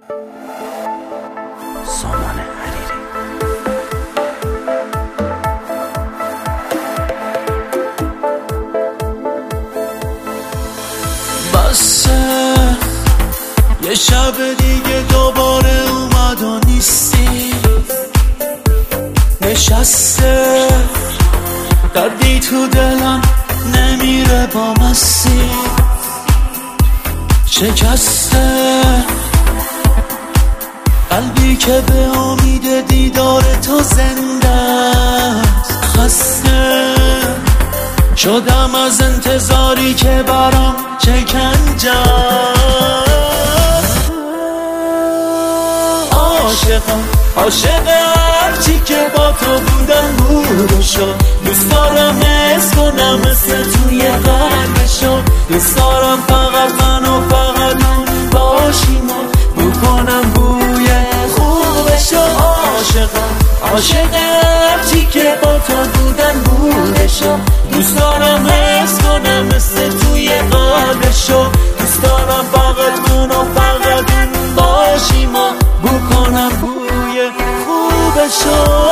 سامان حریری. بسه یه شب دیگه دوباره اومد و نیستی، نشسته دردی تو دلم نمیره با مستی، شکسته قلبی که به امید دیدار تو زنده است، خسته شدم از انتظاری که برام شکنجه. عاشق هرچی که با تو بودم بودشو، دوست دارم حس کنم مثل توی قلبشو، دوست دارم فقط من و فقط اون باشیم و بکنم بوی خوبشو. عاشق هرچی که با تو بودم بودشو، دوست دارم حس کنم مثل توی قلبشو، دوست دارم فقط من و فقط اون باشیم و بکنم بوی خوبشو.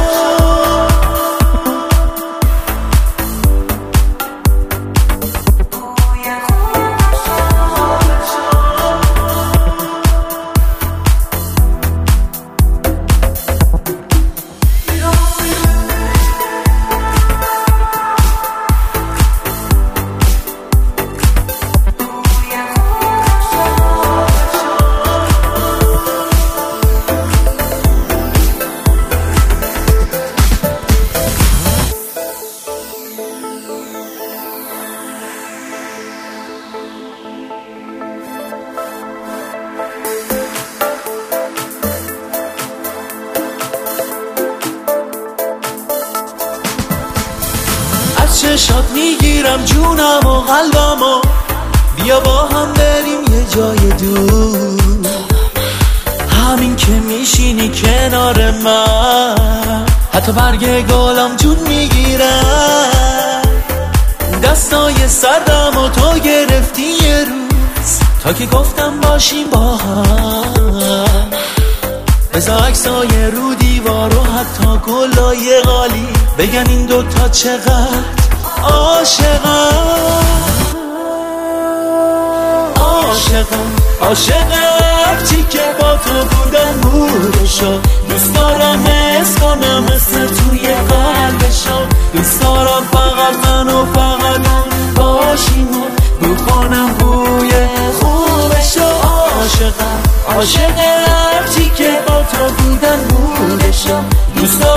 چشات میگیرم جونم و قلبم و بیا با هم بریم یه جای دور، همین که میشینی کنار من حتی برگ گلم جون میگیرم، دستای سردم و تو گرفتی یه روز تا که گفتم باشیم با هم، بذار عکسای رو دیوار و حتی گلای غالی بگن این دوتا چقدر عاشقم هرچی که با تو بودم بودشو، دوست دارم حس کنم مثل توی قلبشو، دوست دارم فقط من و فقط اون باشیم و بکنم بوی خوبشو. عاشق هرچی که با تو بودم بودشو، دوست